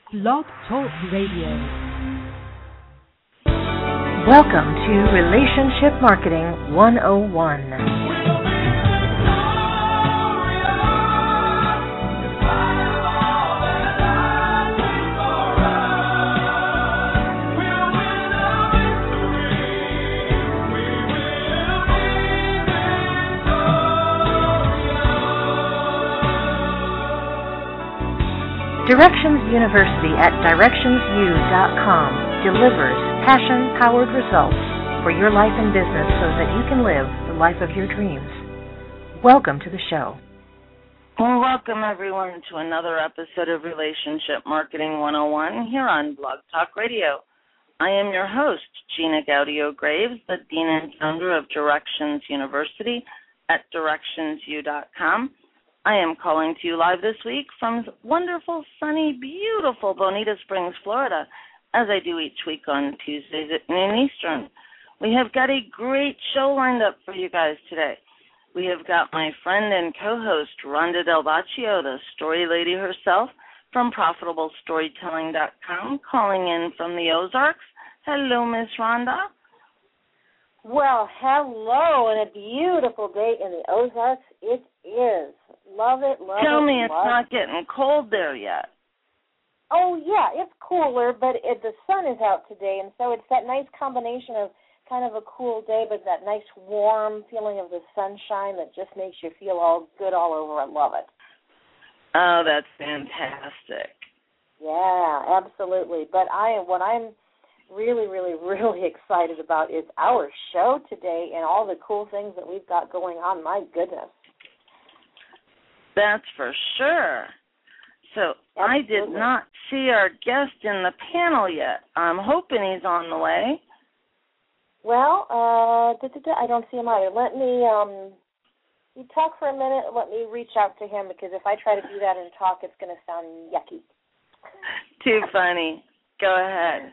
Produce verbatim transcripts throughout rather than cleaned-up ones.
Blog Talk Radio. Welcome to Relationship Marketing one oh one. Directions University at directions u dot com delivers passion-powered results for your life and business so that you can live the life of your dreams. Welcome to the show. Well, welcome everyone to another episode of Relationship Marketing one oh one here on Blog Talk Radio. I am your host, Gina Gaudio-Graves, the Dean and Founder of Directions University at directions u dot com. I am calling to you live this week from wonderful, sunny, beautiful Bonita Springs, Florida, as I do each week on Tuesdays at noon Eastern. We have got a great show lined up for you guys today. We have got my friend and co-host, Rhonda Del Baccio, the story lady herself, from profitable storytelling dot com, calling in from the Ozarks. Hello, Miss Rhonda. Well, hello, and a beautiful day in the Ozarks it is. Love it, love Tell it, me it's love not it. getting cold there yet. Oh, yeah, it's cooler, but it, the sun is out today, and so it's that nice combination of kind of a cool day, but that nice warm feeling of the sunshine that just makes you feel all good all over. I love it. Oh, that's fantastic. Yeah, absolutely. But I, what I'm really, really, really excited about is our show today and all the cool things that we've got going on. My goodness. That's for sure. So Absolutely. I did not see our guest in the panel yet. I'm hoping he's on the way. Well, uh, da, da, da, I don't see him either. Let me, um, you talk for a minute. Let me reach out to him, because if I try to do that and talk, it's going to sound yucky. Too funny. Go ahead.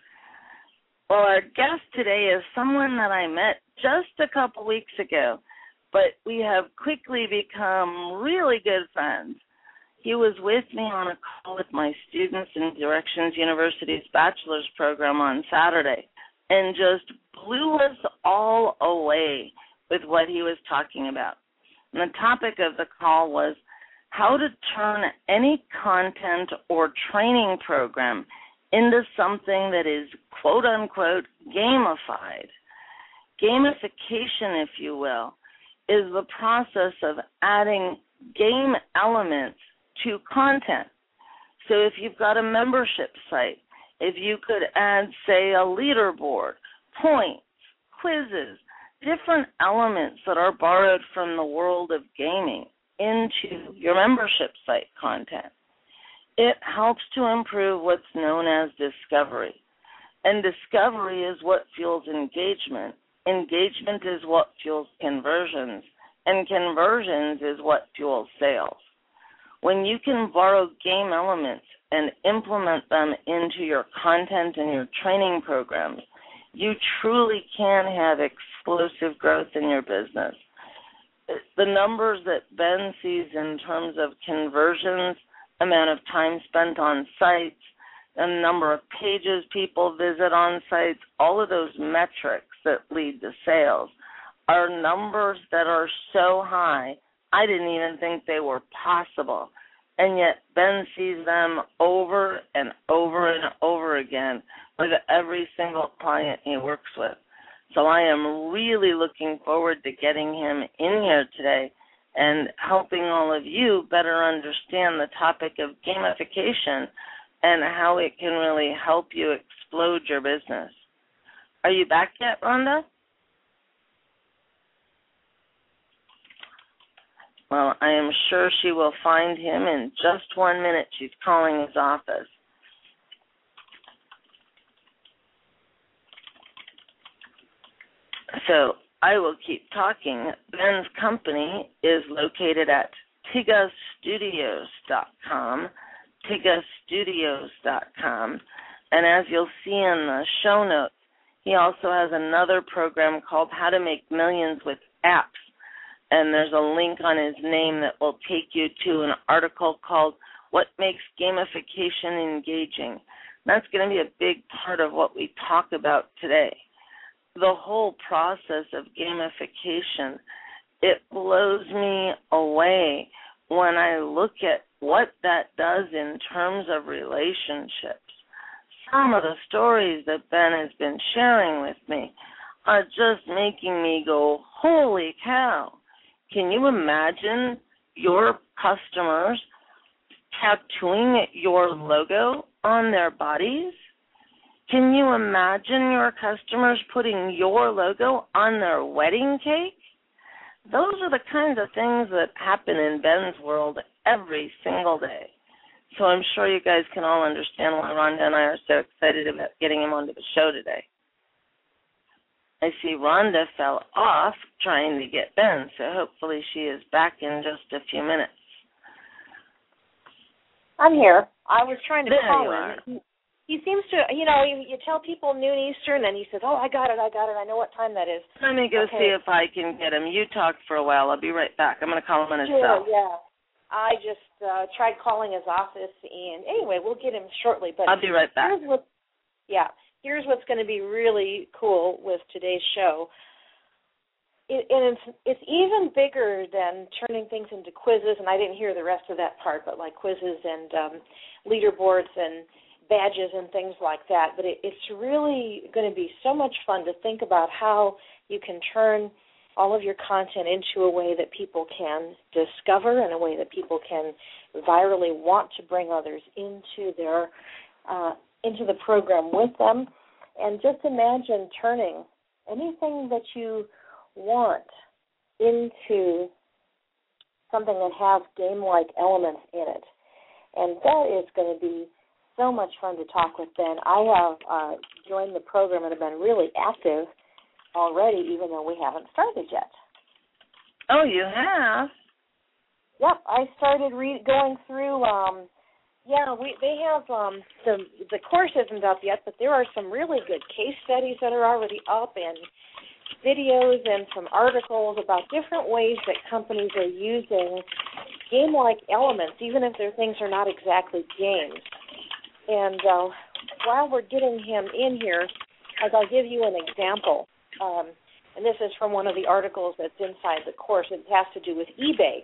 Well, our guest today is someone that I met just a couple weeks ago, but we have quickly become really good friends. He was with me on a call with my students in Directions University's bachelor's program on Saturday and just blew us all away with what he was talking about. And the topic of the call was how to turn any content or training program into something that is quote-unquote gamified. Gamification, if you will, is the process of adding game elements to content. So if you've got a membership site, if you could add, say, a leaderboard, points, quizzes, different elements that are borrowed from the world of gaming into your membership site content, it helps to improve what's known as discovery. And discovery is what fuels engagement. Engagement is what fuels conversions. And conversions is what fuels sales. When you can borrow game elements and implement them into your content and your training programs, you truly can have explosive growth in your business. The numbers that Ben sees in terms of conversions, amount of time spent on sites, the number of pages people visit on sites, all of those metrics that lead to sales are numbers that are so high, I didn't even think they were possible. And yet Ben sees them over and over and over again with every single client he works with. So I am really looking forward to getting him in here today and helping all of you better understand the topic of gamification and how it can really help you explode your business. Are you back yet, Rhonda? Well, I am sure she will find him in just one minute. She's calling his office. So I will keep talking. Ben's company is located at tiga studios dot com, tiga studios dot com. And as you'll see in the show notes, he also has another program called How to Make Millions with Apps. And there's a link on his name that will take you to an article called what makes gamification engaging. That's going to be a big part of what we talk about today. The whole process of gamification, it blows me away when I look at what that does in terms of relationships. Some of the stories that Ben has been sharing with me are just making me go, holy cow. Can you imagine your customers tattooing your logo on their bodies? Can you imagine your customers putting your logo on their wedding cake? Those are the kinds of things that happen in Ben's world every single day. So I'm sure you guys can all understand why Rhonda and I are so excited about getting him onto the show today. I see Rhonda fell off trying to get Ben, so hopefully she is back in just a few minutes. I'm here. I was trying to there call you him. Are. He, he seems to, you know, you, you tell people noon Eastern, and he says, oh, I got it, I got it, I know what time that is. Let me go okay. see if I can get him. You talk for a while. I'll be right back. I'm going to call him on his Sure, cell. yeah. I just uh, tried calling his office, and anyway, we'll get him shortly. But I'll be right back. Here's what, yeah, here's what's going to be really cool with today's show. It, and it's it's even bigger than turning things into quizzes, and I didn't hear the rest of that part, but like quizzes and um, leaderboards and badges and things like that. But it, it's really going to be so much fun to think about how you can turn all of your content into a way that people can discover and a way that people can virally want to bring others into their uh, into the program with them. And just imagine turning anything that you want into something that has game-like elements in it. And that is going to be so much fun to talk with Ben. I have uh, joined the program and have been really active already, even though we haven't started yet. Oh, you have? Yep, I started re- going through, um, yeah, we they have, um, the, the course isn't up yet, but there are some really good case studies that are already up and videos and some articles about different ways that companies are using game-like elements, even if their things are not exactly games. And uh, while we're getting him in here, as I'll give you an example, um, and this is from one of the articles that's inside the course. It has to do with eBay.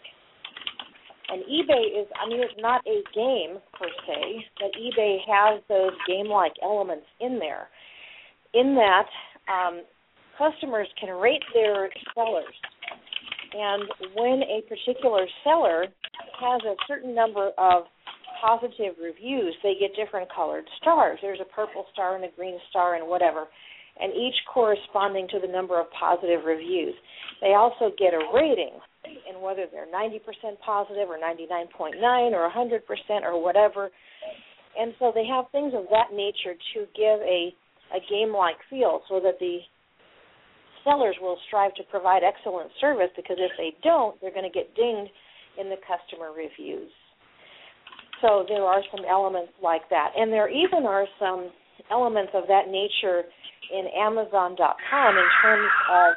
And eBay is, I mean, it's not a game per se, but eBay has those game-like elements in there, in that um, customers can rate their sellers. And when a particular seller has a certain number of positive reviews, they get different colored stars. There's a purple star and a green star and whatever, and each corresponding to the number of positive reviews. They also get a rating, and whether they're ninety percent positive or ninety-nine point nine or one hundred percent or whatever. And so they have things of that nature to give a, a game-like feel so that the sellers will strive to provide excellent service, because if they don't, they're going to get dinged in the customer reviews. So there are some elements like that. And there even are some elements of that nature in Amazon dot com in terms of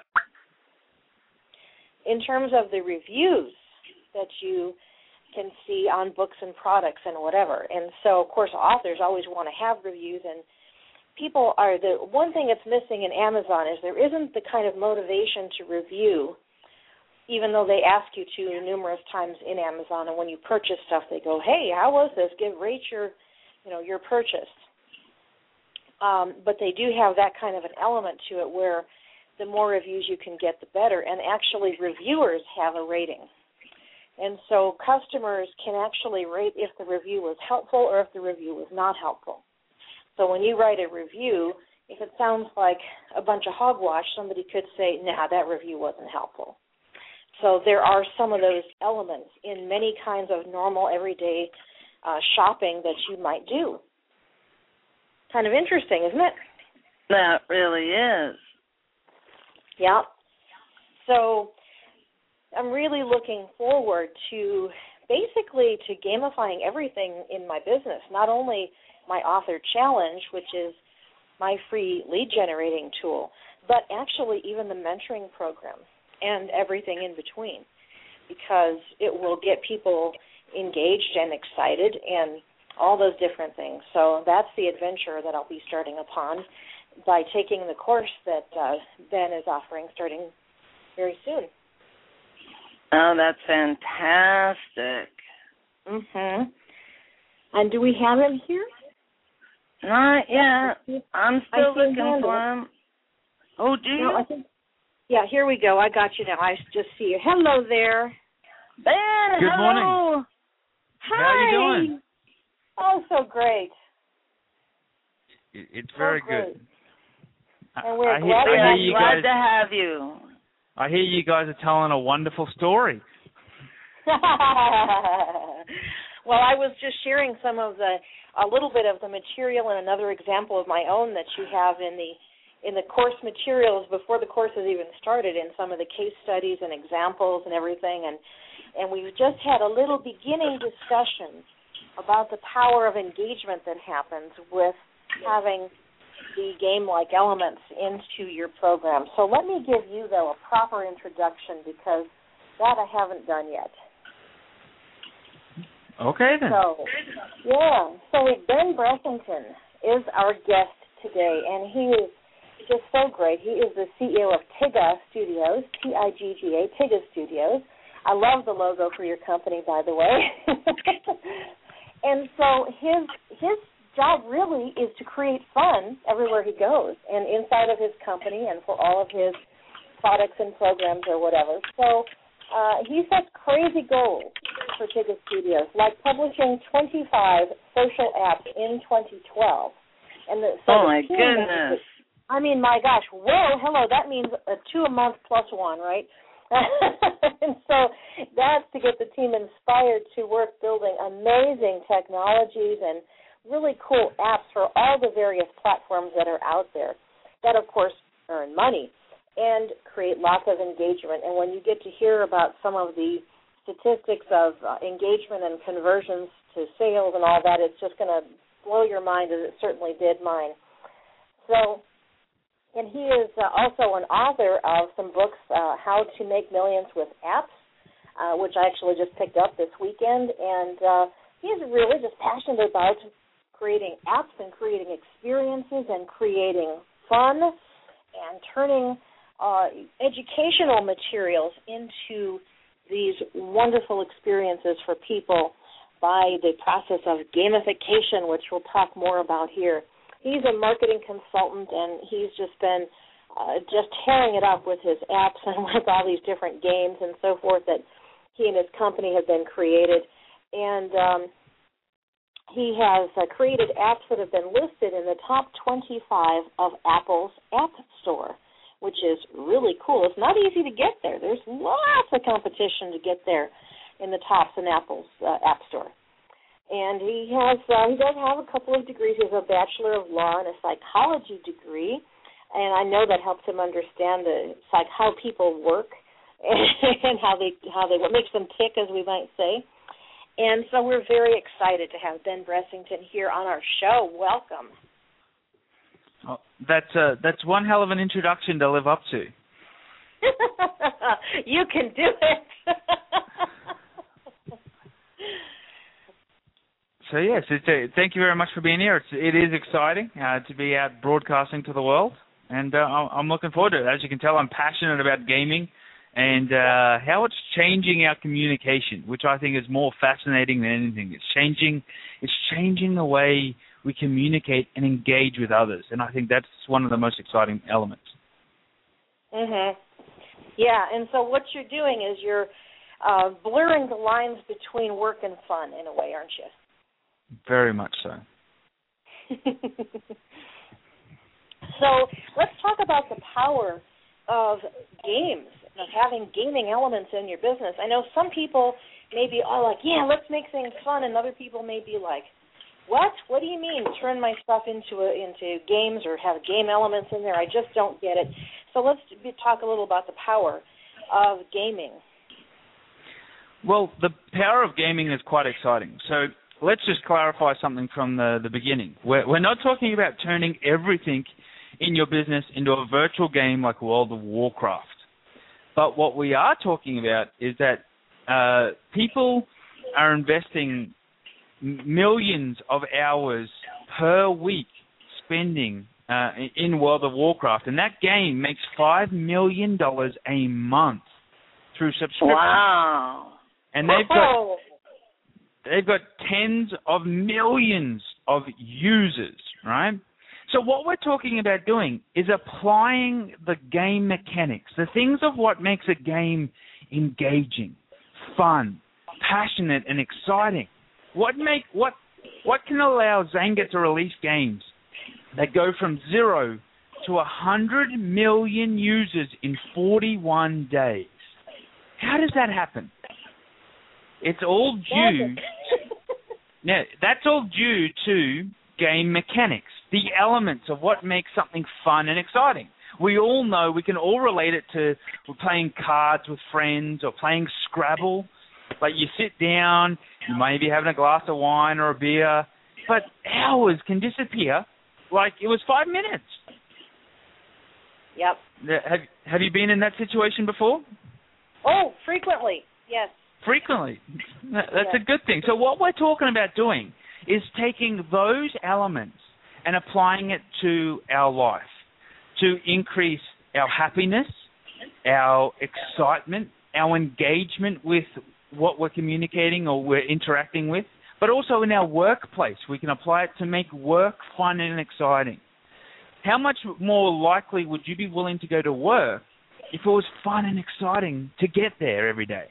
in terms of the reviews that you can see on books and products and whatever. And so, of course, authors always want to have reviews, and people are, the one thing that's missing in Amazon is there isn't the kind of motivation to review, even though they ask you to numerous times in Amazon, and when you purchase stuff, they go, hey, how was this? Give, rate your, you know, your purchase. Um, but they do have that kind of an element to it where the more reviews you can get, the better. And actually, reviewers have a rating. And so customers can actually rate if the review was helpful or if the review was not helpful. So when you write a review, if it sounds like a bunch of hogwash, somebody could say, nah, that review wasn't helpful. So there are some of those elements in many kinds of normal, everyday uh, shopping that you might do. Kind of interesting, isn't it? That really is. Yeah. So I'm really looking forward to basically to gamifying everything in my business, not only my Author Challenge, which is my free lead generating tool, but actually even the mentoring program and everything in between, because it will get people engaged and excited and all those different things. So that's the adventure that I'll be starting upon by taking the course that uh, Ben is offering starting very soon. Oh, that's fantastic. Mhm. And do we have him here? Not yet. I'm still looking for him. Oh, do you? No, I think, yeah, here we go. I got you now. I just see you. Hello there. Ben, Good hello. morning. Hi. How are you doing? Oh, so great. It's very so great. good. And we're I, glad, I hear, I hear you glad guys, to have you. I hear you guys are telling a wonderful story. Well, I was just sharing some of the, a little bit of the material and another example of my own that you have in the in the course materials before the course has even started, in some of the case studies and examples and everything. And, and we've just had a little beginning discussion about the power of engagement that happens with having the game-like elements into your program. So let me give you, though, a proper introduction, because that I haven't done yet. Okay, then. So, yeah. So Ben Bressington is our guest today, and he is just so great. He is the C E O of Tigga Studios, T I G G A, Tigga Studios. I love the logo for your company, by the way. And so his his job really is to create fun everywhere he goes, and inside of his company and for all of his products and programs or whatever. So uh, he sets crazy goals for Tigga Studios, like publishing twenty-five social apps in twenty twelve. And the, so oh, my team, goodness. I mean, my gosh, whoa, hello, that means a two a month plus one, right? And so that's to get the team inspired to work building amazing technologies and really cool apps for all the various platforms that are out there that, of course, earn money and create lots of engagement. And when you get to hear about some of the statistics of uh, engagement and conversions to sales and all that, it's just going to blow your mind, as it certainly did mine. So, and he is uh, also an author of some books, uh, How to Make Millions with Apps, uh, which I actually just picked up this weekend. And uh, he's really just passionate about creating apps and creating experiences and creating fun and turning uh, educational materials into these wonderful experiences for people by the process of gamification, which we'll talk more about here. He's a marketing consultant, and he's just been uh, just tearing it up with his apps and with all these different games and so forth that he and his company have been created. And um, he has uh, created apps that have been listed in the top twenty-five of Apple's App Store, which is really cool. It's not easy to get there. There's lots of competition to get there in the tops in Apple's uh, App Store. And he has uh, he does have a couple of degrees. He has a Bachelor of Law and a psychology degree, and I know that helps him understand the psych how people work and how they how they what makes them tick, as we might say. And so we're very excited to have Ben Bressington here on our show. Welcome. Oh, that's uh, that's one hell of an introduction to live up to. You can do it. So, yes, it's a, thank you very much for being here. It's, it is exciting uh, to be out broadcasting to the world, and uh, I'm looking forward to it. As you can tell, I'm passionate about gaming and uh, how it's changing our communication, which I think is more fascinating than anything. It's changing, it's changing the way we communicate and engage with others, and I think that's one of the most exciting elements. Mhm. Yeah, and so what you're doing is you're uh, blurring the lines between work and fun in a way, aren't you? Very much so. So let's talk about the power of games, of having gaming elements in your business. I know some people may be all like, yeah, let's make things fun, and other people may be like, what? What do you mean turn my stuff into a, into games or have game elements in there? I just don't get it. So let's talk a little about the power of gaming. Well, the power of gaming is quite exciting. So let's just clarify something from the, the beginning. We're, we're not talking about turning everything in your business into a virtual game like World of Warcraft. But what we are talking about is that uh, people are investing millions of hours per week spending uh, in World of Warcraft, and that game makes five million dollars a month through subscription. Wow! And they've got they've got tens of millions of users, right? So what we're talking about doing is applying the game mechanics, the things of what makes a game engaging, fun, passionate, and exciting. What make what what can allow Zynga to release games that go from zero to a hundred million users in forty-one days? How does that happen? It's all due. Now, that's all due to game mechanics, the elements of what makes something fun and exciting. We all know, we can all relate it to playing cards with friends or playing Scrabble. Like you sit down, you may be having a glass of wine or a beer, but hours can disappear like it was five minutes. Yep. Have, have you been in that situation before? Oh, frequently, yes. Frequently. That's yes. a good thing. So what we're talking about doing is taking those elements and applying it to our life to increase our happiness, our excitement, our engagement with what we're communicating or we're interacting with, but also in our workplace. We can apply it to make work fun and exciting. How much more likely would you be willing to go to work if it was fun and exciting to get there every day?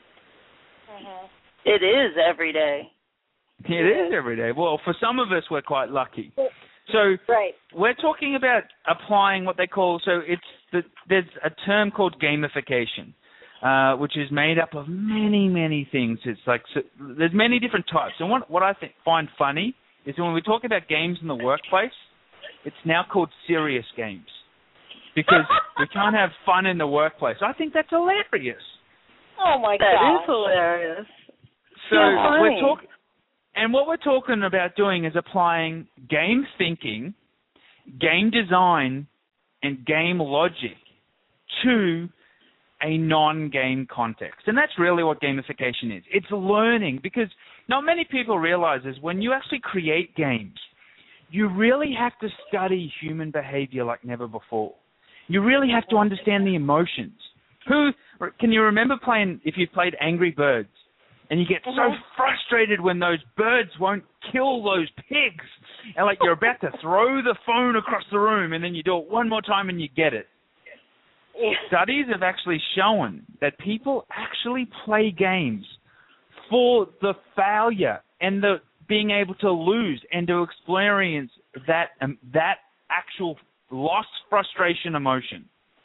Mm-hmm. It is every day. It is every day. Well, for some of us, we're quite lucky. So right. we're talking about applying what they call, so it's the, there's a term called gamification, uh, which is made up of many, many things. It's like, so there's many different types. And what, what I think, find funny is when we talk about games in the workplace, it's now called serious games because we can't have fun in the workplace. I think that's hilarious. Oh, my God. That is hilarious. So yeah, we're talking... And what we're talking about doing is applying game thinking, game design, and game logic to a non-game context. And that's really what gamification is. It's learning, because not many people realize is when you actually create games, you really have to study human behavior like never before. You really have to understand the emotions. Who can you remember playing, if you played Angry Birds, and you get so mm-hmm. frustrated when those birds won't kill those pigs. And like you're about to throw the phone across the room and then you do it one more time and you get it. Yeah. Studies have actually shown that people actually play games for the failure and the being able to lose and to experience that um, that actual lost frustration emotion.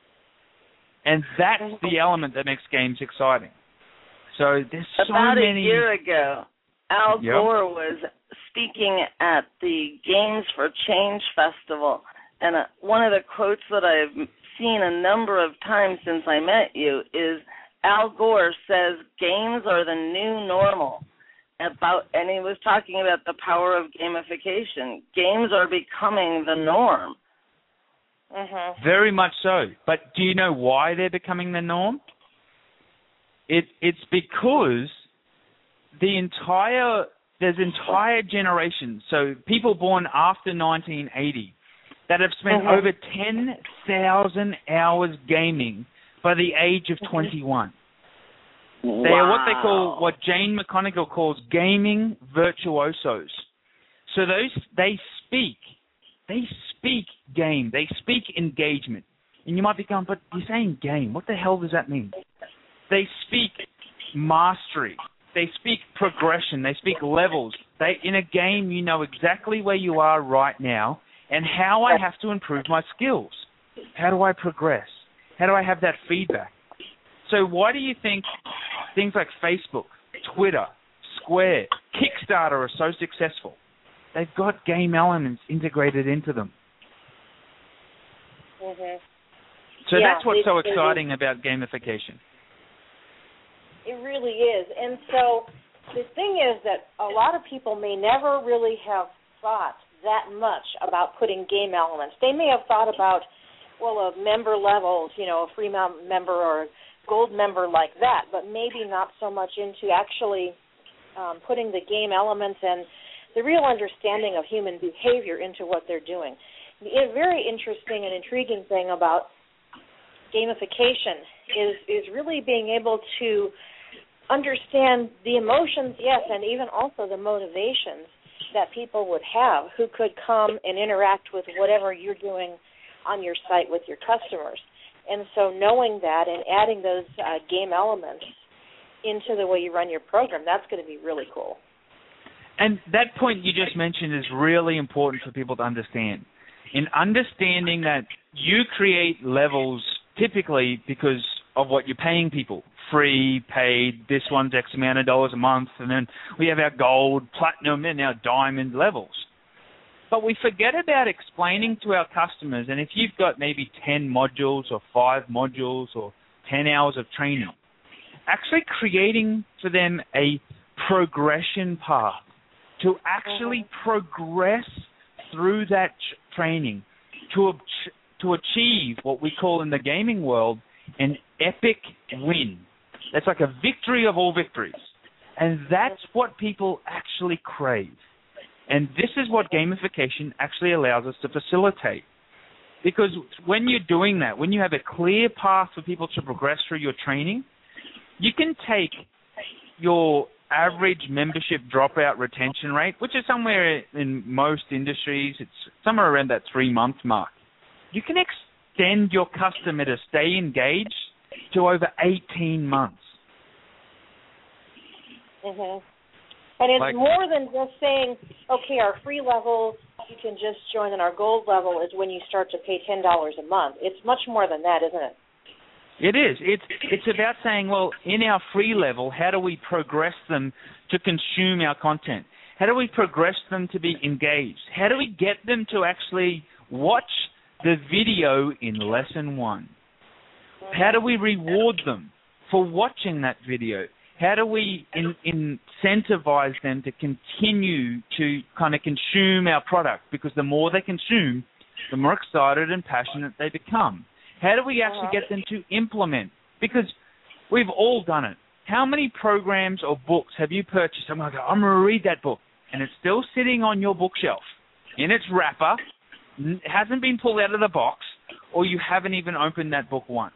And that's the element that makes games exciting. So there's so About many... a year ago, Al yep. Gore was speaking at the Games for Change Festival, and uh, one of the quotes that I've seen a number of times since I met you is Al Gore says games are the new normal. About, and he was talking about the power of gamification. Games are becoming the norm. Mm-hmm. Very much so. But do you know why they're becoming the norm? It, it's because the entire there's entire generations, so people born after nineteen eighty, that have spent mm-hmm. over ten thousand hours gaming by the age of twenty-one. Wow. They are what they call, what Jane McConigal calls gaming virtuosos. So those they speak, they speak game, they speak engagement. And you might be going, but you're saying game, what the hell does that mean? They speak mastery. They speak progression. They speak levels. They, in a game, you know exactly where you are right now and how I have to improve my skills. How do I progress? How do I have that feedback? So why do you think things like Facebook, Twitter, Square, Kickstarter are so successful? They've got game elements integrated into them. Mm-hmm. So yeah, that's what's it, so it, exciting about gamification. It really is. And so the thing is that a lot of people may never really have thought that much about putting game elements. They may have thought about, well, a member level, you know, a free member or a gold member like that, but maybe not so much into actually um, putting the game elements and the real understanding of human behavior into what they're doing. The very interesting and intriguing thing about gamification is, is really being able to understand the emotions, yes, and even also the motivations that people would have who could come and interact with whatever you're doing on your site with your customers. And so knowing that and adding those uh, game elements into the way you run your program, that's going to be really cool. And that point you just mentioned is really important for people to understand. In understanding that you create levels typically because of what you're paying people. Free, paid, this one's X amount of dollars a month, and then we have our gold, platinum, and our diamond levels. But we forget about explaining to our customers, and if you've got maybe ten modules or five modules or ten hours of training, actually creating for them a progression path to actually progress through that ch- training to, to achieve what we call in the gaming world an epic win. That's like a victory of all victories. And that's what people actually crave. And this is what gamification actually allows us to facilitate. Because when you're doing that, when you have a clear path for people to progress through your training, you can take your average membership dropout retention rate, which is somewhere in most industries, it's somewhere around that three-month mark. You can extend your customer to stay engaged to over eighteen months. Mm-hmm. And it's Like, more than just saying, okay, our free level, you can just join, and our gold level is when you start to pay ten dollars a month. It's much more than that, isn't it? It is. It's it's about saying, well, in our free level, how do we progress them to consume our content? How do we progress them to be engaged? How do we get them to actually watch the video in lesson one? How do we reward them for watching that video? How do we in, incentivize them to continue to kind of consume our product? Because the more they consume, the more excited and passionate they become. How do we actually get them to implement? Because we've all done it. How many programs or books have you purchased? I'm like, I'm going to read that book. And it's still sitting on your bookshelf in its wrapper. It hasn't been pulled out of the box, or you haven't even opened that book once.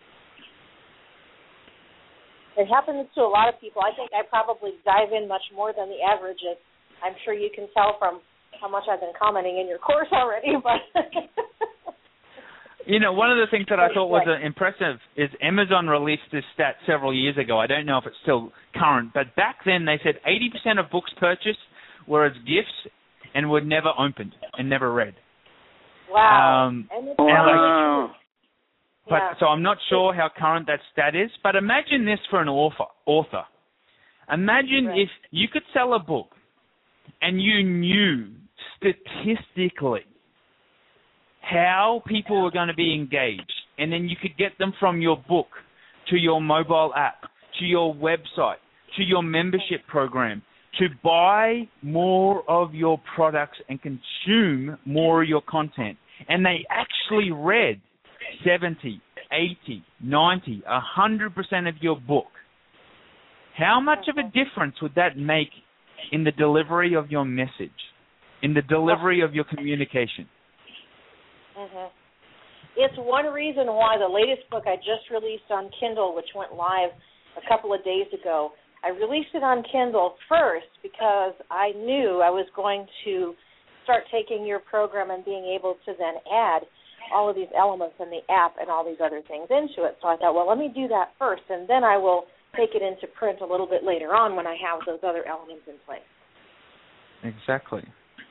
It happens to a lot of people. I think I probably dive in much more than the average. I'm sure you can tell from how much I've been commenting in your course already. But you know, one of the things that I thought was uh, impressive is Amazon released this stat several years ago. I don't know if it's still current, but back then they said eighty percent of books purchased were as gifts and were never opened and never read. Wow. Um, and it's wow. Like, but yeah. so I'm not sure how current that stat is, but imagine this for an author. Author. Imagine right. if you could sell a book and you knew statistically how people were going to be engaged, and then you could get them from your book to your mobile app, to your website, to your membership program, to buy more of your products and consume more of your content. And they actually read seventy, eighty, ninety, one hundred percent of your book. How much of a difference would that make in the delivery of your message, in the delivery of your communication? Mm-hmm. It's one reason why the latest book I just released on Kindle, which went live a couple of days ago, I released it on Kindle first because I knew I was going to start taking your program and being able to then add all of these elements in the app and all these other things into it. So I thought, well, let me do that first, and then I will take it into print a little bit later on when I have those other elements in place. Exactly.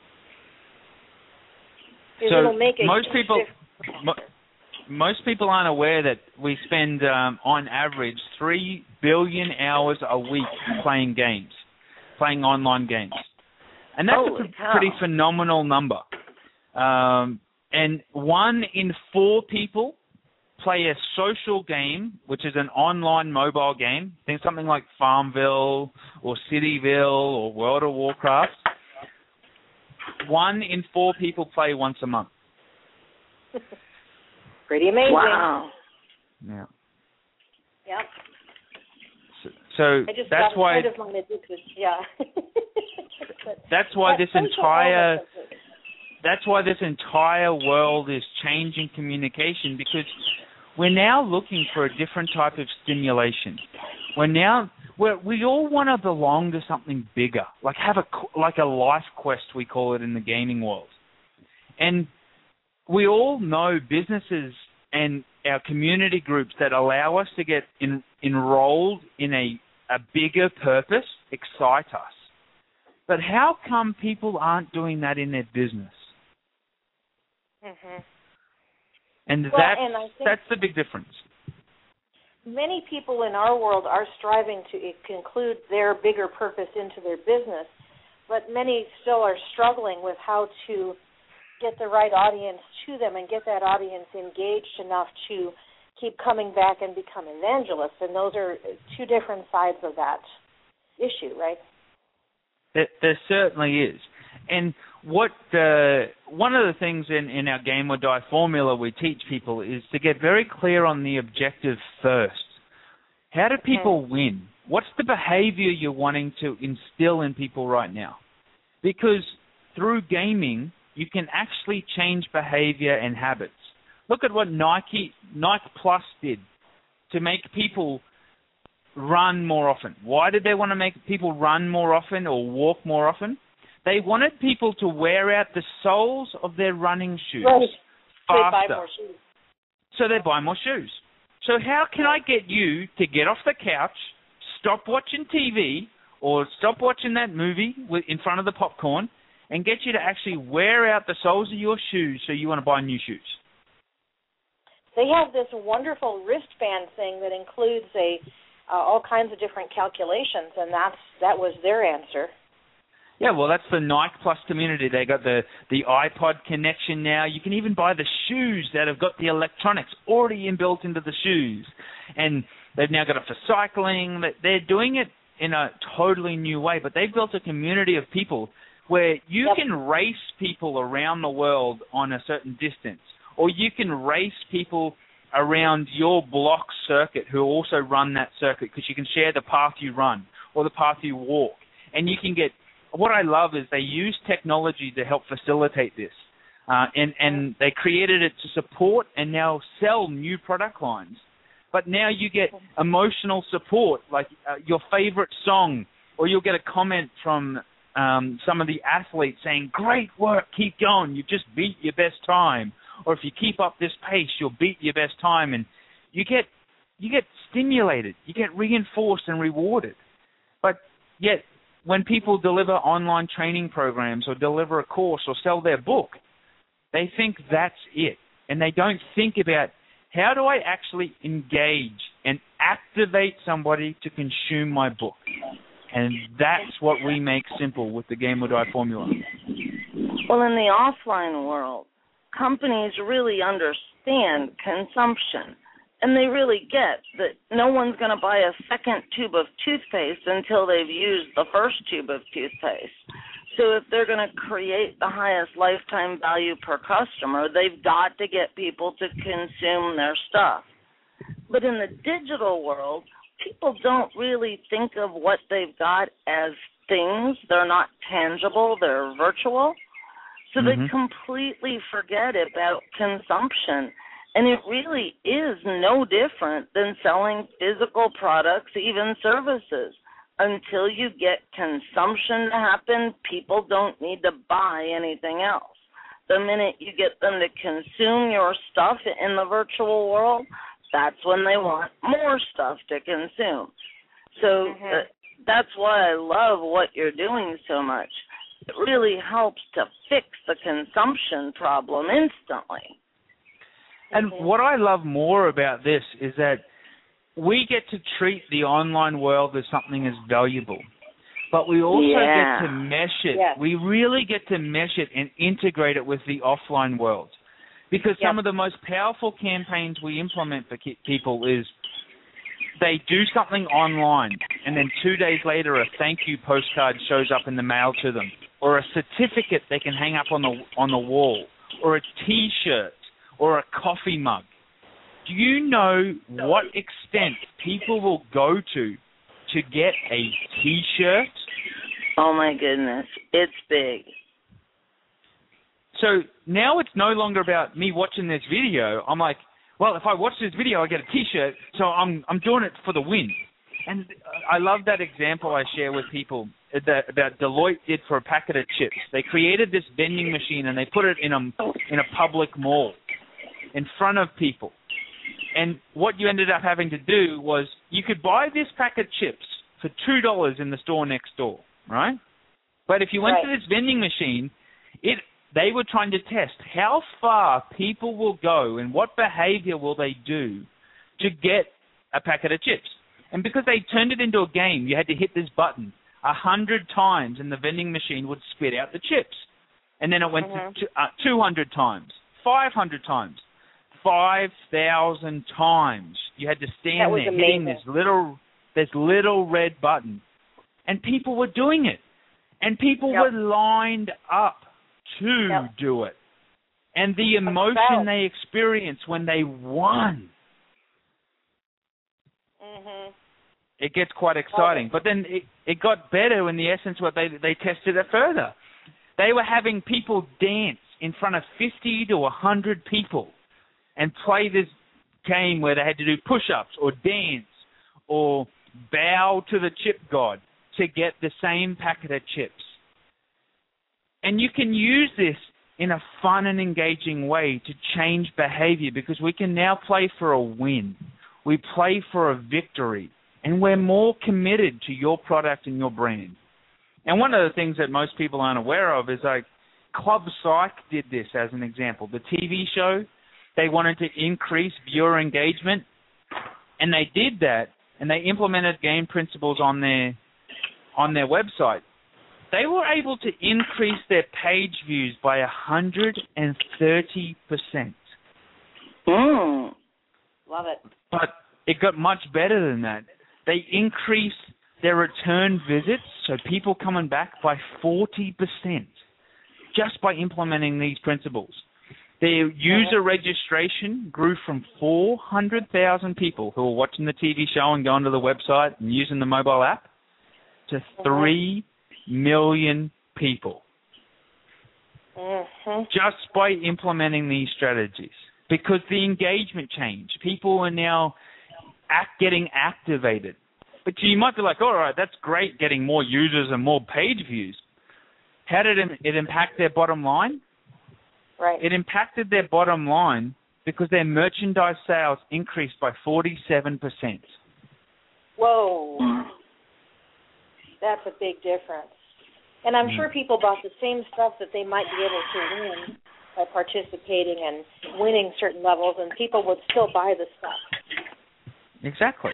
So so make a most people, mo- most people aren't aware that we spend, um, on average, three billion hours a week playing games, playing online games, and that's Holy a pr- cow. pretty phenomenal number. Um, and one in four people play a social game, which is an online mobile game. Think something like Farmville or Cityville or World of Warcraft. One in four people play once a month. Pretty amazing. Wow. Yeah. Yep. So, So I just that's got why. of mine addicted. Yeah. That's why that this entire. That's why this entire world is changing communication, because we're now looking for a different type of stimulation. We're now we're, we all want to belong to something bigger, like have a like a life quest, we call it in the gaming world. And we all know businesses and our community groups that allow us to get in, enrolled in a, a bigger purpose excite us. But how come people aren't doing that in their business? Mm-hmm. And well, that's, and I think that's the big difference. Many people in our world are striving to conclude their bigger purpose into their business, but many still are struggling with how to get the right audience to them and get that audience engaged enough to keep coming back and become evangelists. And those are two different sides of that issue, right? There, there certainly is. And what uh, one of the things in, in our Game or Die formula we teach people is to get very clear on the objective first. How do people mm-hmm. win? What's the behavior you're wanting to instill in people right now? Because through gaming, you can actually change behavior and habits. Look at what Nike Nike Plus did to make people run more often. Why did they want to make people run more often or walk more often? They wanted people to wear out the soles of their running shoes right. faster. They buy more shoes. So they buy more shoes. So how can I get you to get off the couch, stop watching T V, or stop watching that movie in front of the popcorn, and get you to actually wear out the soles of your shoes so you want to buy new shoes? They have this wonderful wristband thing that includes a uh, all kinds of different calculations, and that's that was their answer. Yeah, well, that's the Nike Plus community. They got the, the iPod connection now. You can even buy the shoes that have got the electronics already inbuilt into the shoes. And they've now got it for cycling. They're doing it in a totally new way, but they've built a community of people where you yep. can race people around the world on a certain distance, or you can race people around your block circuit who also run that circuit, because you can share the path you run or the path you walk. And you can get... What I love is they use technology to help facilitate this. Uh, and, and they created it to support and now sell new product lines. But now you get emotional support, like uh, your favorite song, or you'll get a comment from um, some of the athletes saying, great work, keep going, you've just beat your best time. Or if you keep up this pace, you'll beat your best time. And you get you get stimulated, you get reinforced and rewarded. But yet, when people deliver online training programs or deliver a course or sell their book, they think that's it. And they don't think about, how do I actually engage and activate somebody to consume my book? And that's what we make simple with the Game or Die formula. Well, in the offline world, companies really understand consumption. And they really get that no one's going to buy a second tube of toothpaste until they've used the first tube of toothpaste. So if they're going to create the highest lifetime value per customer, they've got to get people to consume their stuff. But in the digital world, people don't really think of what they've got as things. They're not tangible. They're virtual. So mm-hmm. they completely forget about consumption. And it really is no different than selling physical products, even services. Until you get consumption to happen, people don't need to buy anything else. The minute you get them to consume your stuff in the virtual world, that's when they want more stuff to consume. So mm-hmm. uh, that's why I love what you're doing so much. It really helps to fix the consumption problem instantly. And what I love more about this is that we get to treat the online world as something as valuable, but we also yeah. get to mesh it. Yes. We really get to mesh it and integrate it with the offline world, because yep. some of the most powerful campaigns we implement for people is they do something online, and then two days later a thank you postcard shows up in the mail to them, or a certificate they can hang up on the on the wall, or a T-shirt, or a coffee mug. Do you know what extent people will go to to get a T-shirt. Oh, my goodness. It's big. So now it's no longer about me watching this video. I'm like, well, if I watch this video, I get a T-shirt, so I'm I'm doing it for the win. And I love that example I share with people that about Deloitte did for a packet of chips. They created this vending machine and they put it in a in a public mall in front of people. And what you ended up having to do was you could buy this packet of chips for two dollars in the store next door, right? But if you went right. to this vending machine, it they were trying to test how far people will go and what behavior will they do to get a packet of chips. And because they turned it into a game, you had to hit this button a hundred times and the vending machine would spit out the chips. And then it went mm-hmm. to uh, two hundred times, five hundred times, five thousand times. You had to stand there amazing. hitting this little, this little red button. And people were doing it. And people yep. were lined up to yep. do it. And the emotion they experienced when they won. Mm-hmm. It gets quite exciting. Okay. But then it, it got better in the essence what they they tested it further. They were having people dance in front of fifty to one hundred people and play this game where they had to do push-ups or dance or bow to the chip god to get the same packet of chips. And you can use this in a fun and engaging way to change behavior because we can now play for a win. We play for a victory. And we're more committed to your product and your brand. And one of the things that most people aren't aware of is like Club Psych did this as an example. The T V show, they wanted to increase viewer engagement, and they did that, and they implemented game principles on their on their website. They were able to increase their page views by one hundred thirty percent. Mm. Love it. But it got much better than that. They increased their return visits, so people coming back by forty percent just by implementing these principles. Their user registration grew from four hundred thousand people who were watching the T V show and going to the website and using the mobile app to three million people mm-hmm. just by implementing these strategies because the engagement changed. People are now act getting activated. But you might be like, all right, that's great getting more users and more page views. How did it impact their bottom line? Right. It impacted their bottom line because their merchandise sales increased by forty-seven percent. Whoa. That's a big difference. And I'm mm. sure people bought the same stuff that they might be able to win by participating and winning certain levels, and people would still buy the stuff. Exactly.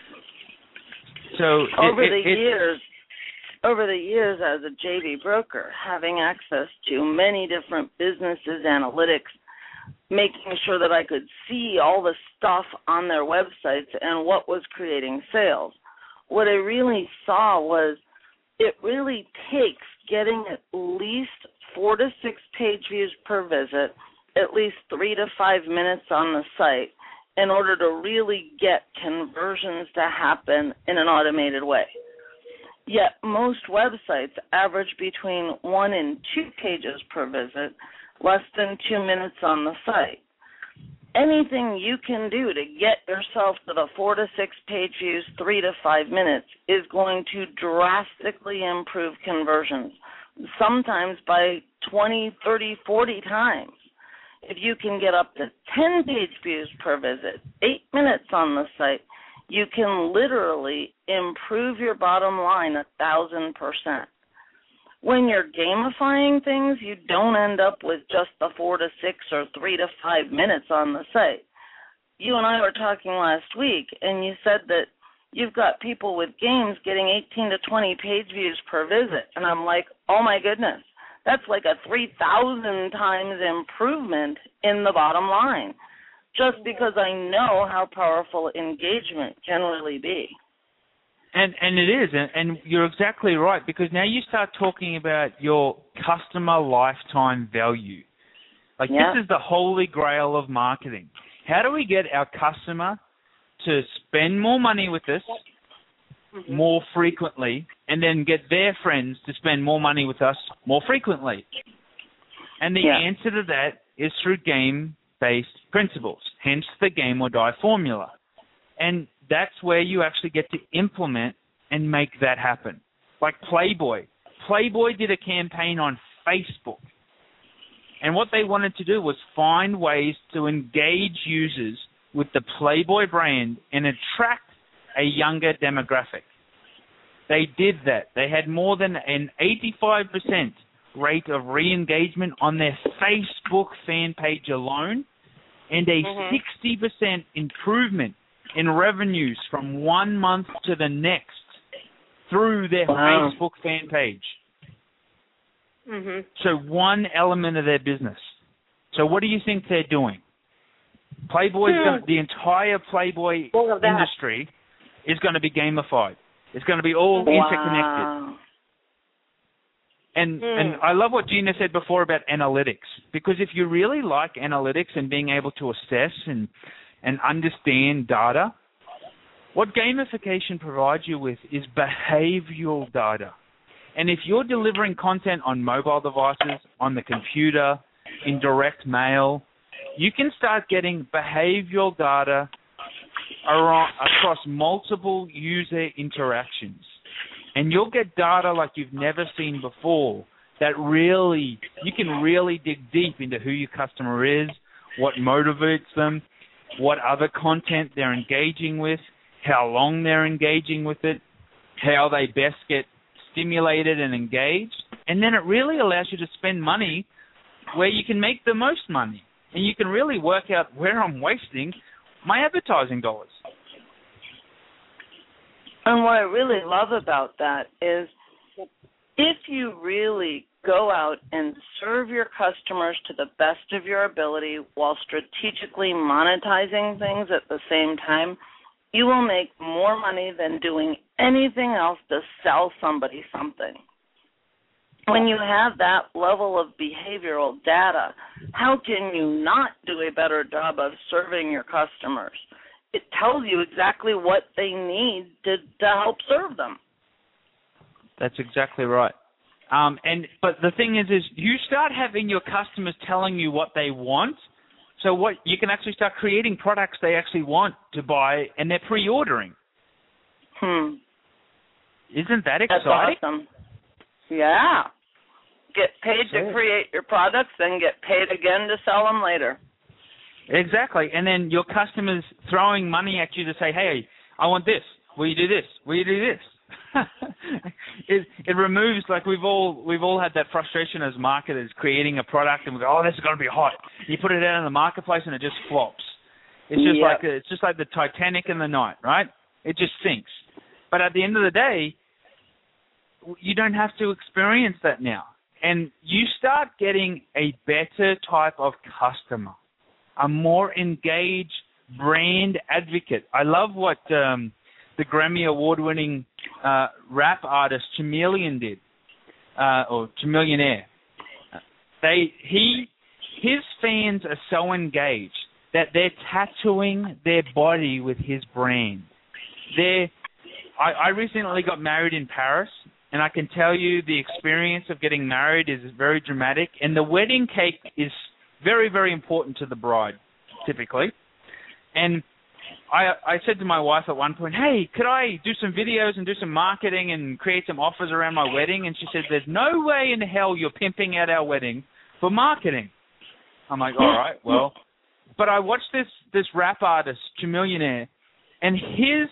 So over it, the it, years, over the years as a J V broker, having access to many different businesses, analytics, making sure that I could see all the stuff on their websites and what was creating sales, what I really saw was it really takes getting at least four to six page views per visit, at least three to five minutes on the site, in order to really get conversions to happen in an automated way. Yet most websites average between one and two pages per visit, less than two minutes on the site. Anything you can do to get yourself to the four to six page views, three to five minutes, is going to drastically improve conversions, sometimes by twenty, thirty, forty times. If you can get up to ten page views per visit, eight minutes on the site, you can literally improve your bottom line a thousand percent. When you're gamifying things, you don't end up with just the four to six or three to five minutes on the site. You and I were talking last week, and you said that you've got people with games getting eighteen to twenty page views per visit, and I'm like, oh my goodness. That's like a three thousand times improvement in the bottom line, just because I know how powerful engagement can really be. And and it is, and, and you're exactly right, because now you start talking about your customer lifetime value. Like yeah. This is the holy grail of marketing. How do we get our customer to spend more money with us mm-hmm. more frequently and then get their friends to spend more money with us more frequently? And the yeah. answer to that is through game-based principles, hence the game or die formula. And that's where you actually get to implement and make that happen. Like Playboy. Playboy did a campaign on Facebook. And what they wanted to do was find ways to engage users with the Playboy brand and attract a younger demographic. They did that. They had more than an eighty-five percent rate of re-engagement on their Facebook fan page alone and a mm-hmm. sixty percent improvement in revenues from one month to the next through their wow. Facebook fan page. Mm-hmm. So one element of their business. So what do you think they're doing? Playboy's hmm. gonna, the entire Playboy industry is going to be gamified. It's going to be all wow. interconnected. And hmm. and I love what Gina said before about analytics, because if you really like analytics and being able to assess and and understand data, what gamification provides you with is behavioral data. And if you're delivering content on mobile devices, on the computer, in direct mail, you can start getting behavioral data around, across multiple user interactions. And you'll get data like you've never seen before that really, you can really dig deep into who your customer is, what motivates them, what other content they're engaging with, how long they're engaging with it, how they best get stimulated and engaged. And then it really allows you to spend money where you can make the most money. And you can really work out where I'm wasting my advertising dollars. And what I really love about that is if you really go out and serve your customers to the best of your ability while strategically monetizing things at the same time, you will make more money than doing anything else to sell somebody something. When you have that level of behavioral data, how can you not do a better job of serving your customers? It tells you exactly what they need to, to help serve them. That's exactly right. Um, and but the thing is, is you start having your customers telling you what they want. So what you can actually start creating products they actually want to buy, and they're pre-ordering. Hmm. Isn't that exciting? That's awesome. Yeah. Get paid to create your products, then get paid again to sell them later. Exactly. And then your customers throwing money at you to say, hey, I want this. Will you do this? Will you do this? it it removes, like we've all we've all had that frustration as marketers creating a product and we go, oh, this is going to be hot. You put it out in the marketplace and it just flops. It's just yep. like it's just like the Titanic in the night, right? It just sinks. But at the end of the day, you don't have to experience that now. And you start getting a better type of customer, a more engaged brand advocate. I love what um, the Grammy Award-winning uh, rap artist Chameleon did, uh, or Chameleonaire. They he his fans are so engaged that they're tattooing their body with his brand. They're I, I recently got married in Paris, and I can tell you the experience of getting married is very dramatic, and the wedding cake is very, very important to the bride, typically. And I, I said to my wife at one point, hey, could I do some videos and do some marketing and create some offers around my wedding? And she said, there's no way in hell you're pimping out our wedding for marketing. I'm like, all right, well. But I watched this, this rap artist, Chameleonaire, and his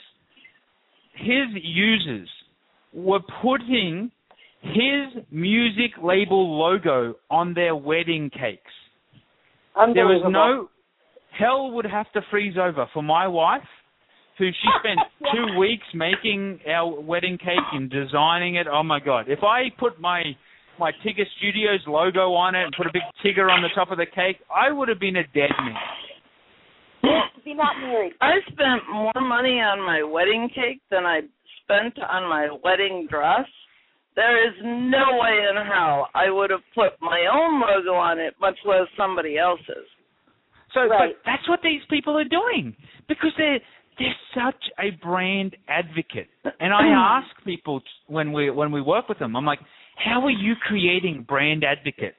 his users were putting his music label logo on their wedding cakes. There was no, hell would have to freeze over for my wife, who she spent two weeks making our wedding cake and designing it. Oh my God. If I put my, my Tigger Studios logo on it and put a big Tigger on the top of the cake, I would have been a dead man. Be not married. I spent more money on my wedding cake than I spent on my wedding dress. There is no way in hell I would have put my own logo on it, much less somebody else's. So right. but that's what these people are doing, because they're they're such a brand advocate. And I ask people when we when we work with them, I'm like, how are you creating brand advocates?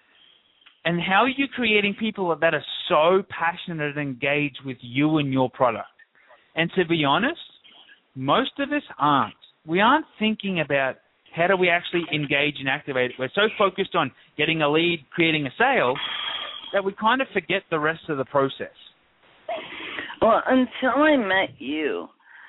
And how are you creating people that are so passionate and engaged with you and your product? And to be honest, most of us aren't. We aren't thinking about how do we actually engage and activate it. We're so focused on getting a lead, creating a sale, that we kind of forget the rest of the process. Well, until I met you,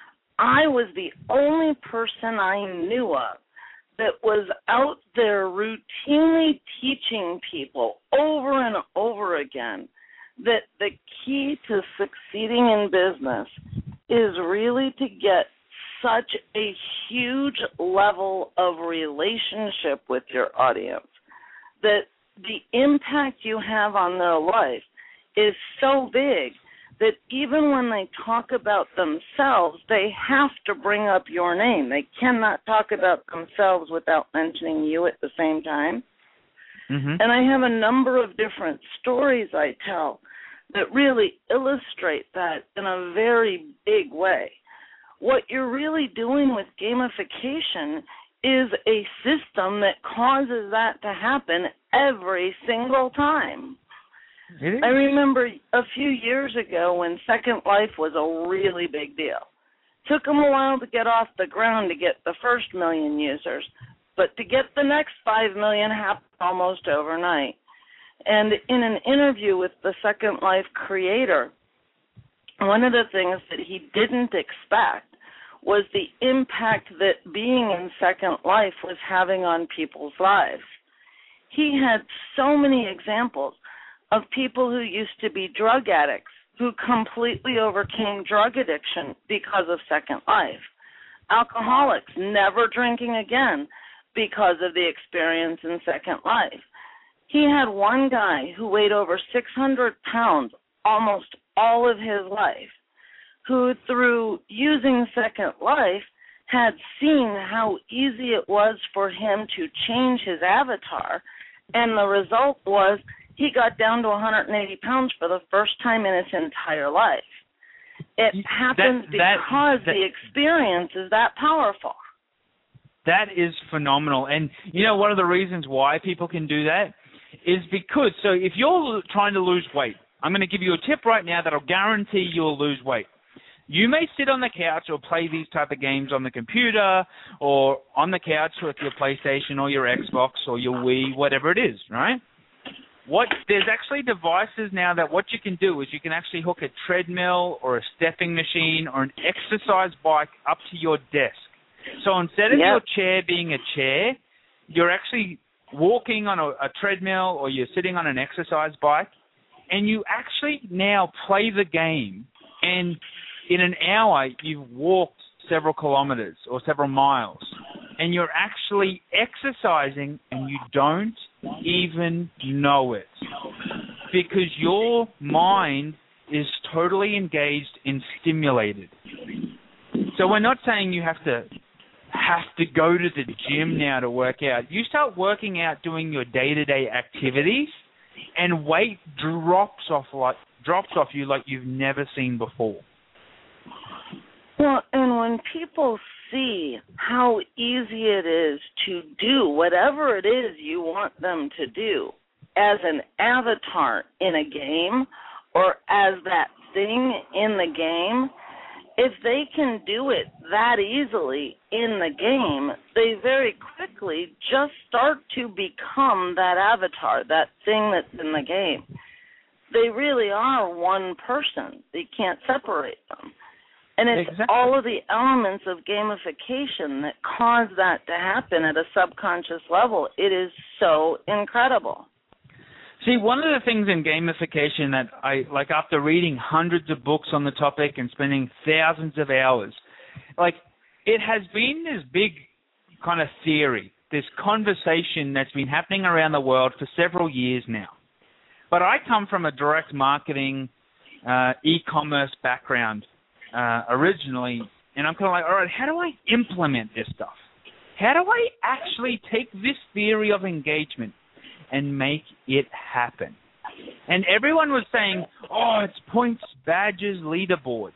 I was the only person I knew of that was out there routinely teaching people over and over again that the key to succeeding in business is really to get such a huge level of relationship with your audience, that the impact you have on their life is so big that even when they talk about themselves, they have to bring up your name. They cannot talk about themselves without mentioning you at the same time. Mm-hmm. And I have a number of different stories I tell that really illustrate that in a very big way. What you're really doing with gamification is a system that causes that to happen every single time. I remember a few years ago when Second Life was a really big deal. Took them a while to get off the ground to get the first million users, but to get the next five million happened almost overnight. And in an interview with the Second Life creator, one of the things that he didn't expect was the impact that being in Second Life was having on people's lives. He had so many examples of people who used to be drug addicts who completely overcame drug addiction because of Second Life. Alcoholics never drinking again because of the experience in Second Life. He had one guy who weighed over six hundred pounds almost all of his life, who through using Second Life had seen how easy it was for him to change his avatar, and the result was he got down to one hundred eighty pounds for the first time in his entire life. It happens that, because that, that, the experience is that powerful. That is phenomenal. And, you know, one of the reasons why people can do that is because, so if you're trying to lose weight, I'm going to give you a tip right now that will guarantee you'll lose weight. You may sit on the couch or play these type of games on the computer or on the couch with your PlayStation or your Xbox or your Wii, whatever it is, right? What there's actually devices now that what you can do is you can actually hook a treadmill or a stepping machine or an exercise bike up to your desk. So instead of yep. your chair being a chair, you're actually walking on a, a treadmill or you're sitting on an exercise bike, and you actually now play the game, and in an hour you've walked several kilometers or several miles, and you're actually exercising and you don't even know it because your mind is totally engaged and stimulated. So we're not saying you have to have to go to the gym now to work out. You start working out doing your day-to-day activities, and weight drops off like drops off you like you've never seen before. Well, and when people see how easy it is to do whatever it is you want them to do as an avatar in a game or as that thing in the game, if they can do it that easily in the game, they very quickly just start to become that avatar, that thing that's in the game. They really are one person. They can't separate them. And it's exactly. all of the elements of gamification that cause that to happen at a subconscious level. It is so incredible. See, one of the things in gamification that I, like after reading hundreds of books on the topic and spending thousands of hours, like it has been this big kind of theory, this conversation that's been happening around the world for several years now. But I come from a direct marketing, uh, e-commerce background uh, originally, and I'm kind of like, all right, how do I implement this stuff? How do I actually take this theory of engagement and make it happen? And everyone was saying, oh, it's points, badges, leaderboards.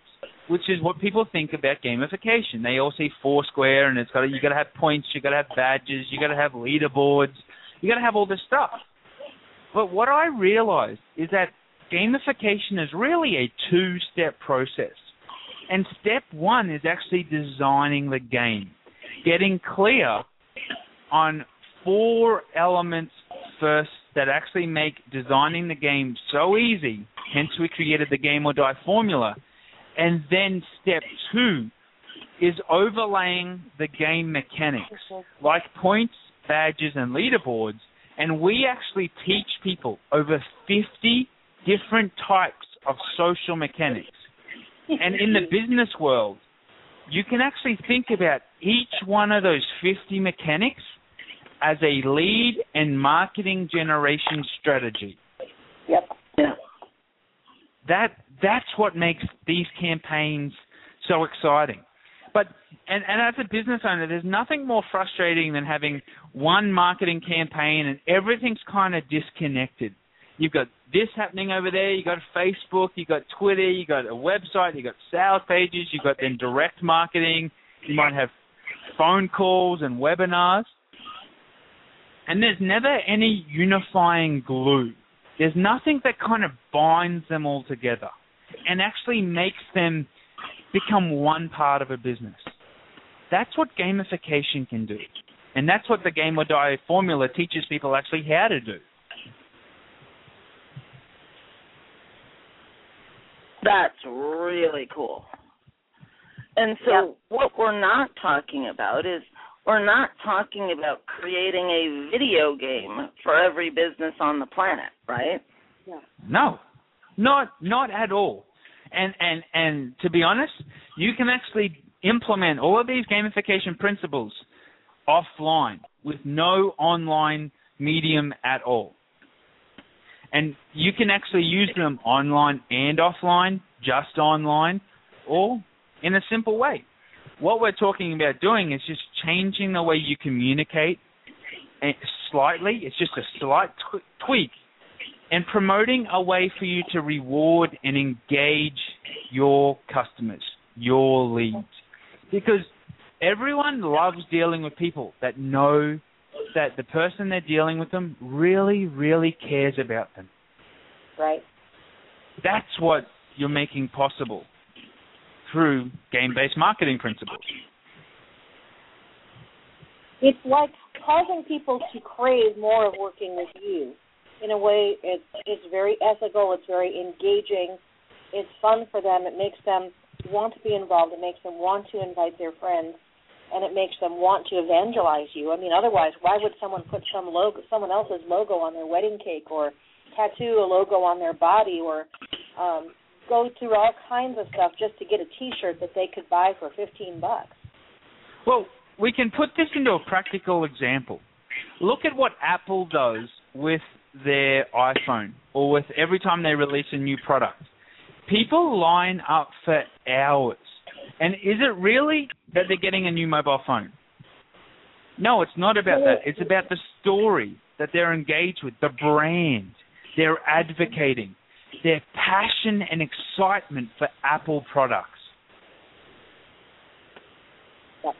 which is what people think about gamification. They all see Foursquare, and it's got to, you got to have points, you got to have badges, you got to have leaderboards, you got to have all this stuff. But what I realized is that gamification is really a two-step process. And step one is actually designing the game, getting clear on four elements first that actually make designing the game so easy, hence we created the Game or Die formula. And then step two is overlaying the game mechanics, like points, badges, and leaderboards. And we actually teach people over fifty different types of social mechanics. And in the business world, you can actually think about each one of those fifty mechanics as a lead and marketing generation strategy. Yep. Yeah. That that's what makes these campaigns so exciting. But and, and as a business owner, there's nothing more frustrating than having one marketing campaign and everything's kind of disconnected. You've got this happening over there, you've got Facebook, you've got Twitter, you've got a website, you've got sales pages, you've got then direct marketing, you might have phone calls and webinars. And there's never any unifying glue. There's nothing that kind of binds them all together and actually makes them become one part of a business. That's what gamification can do. And that's what the Game or Die formula teaches people actually how to do. That's really cool. And so Yep. what we're not talking about is we're not talking about creating a video game for every business on the planet, right? Yeah. No, not not at all. And and and to be honest, you can actually implement all of these gamification principles offline with no online medium at all. And you can actually use them online and offline, just online, or in a simple way. What we're talking about doing is just changing the way you communicate slightly. It's just a slight tw- tweak and promoting a way for you to reward and engage your customers, your leads. Because everyone loves dealing with people that know that the person they're dealing with them really, really cares about them. Right. That's what you're making possible through game-based marketing principles. It's like causing people to crave more of working with you. In a way, it's, it's very ethical, it's very engaging, it's fun for them, it makes them want to be involved, it makes them want to invite their friends, and it makes them want to evangelize you. I mean, otherwise, why would someone put some logo, someone else's logo on their wedding cake, or tattoo a logo on their body, or um, go through all kinds of stuff just to get a T-shirt that they could buy for fifteen bucks? Well, we can put this into a practical example. Look at what Apple does with their iPhone, or with every time they release a new product. People line up for hours. And is it really that they're getting a new mobile phone? No, it's not about that. It's about the story that they're engaged with, the brand. They're advocating, their passion and excitement for Apple products. Yep.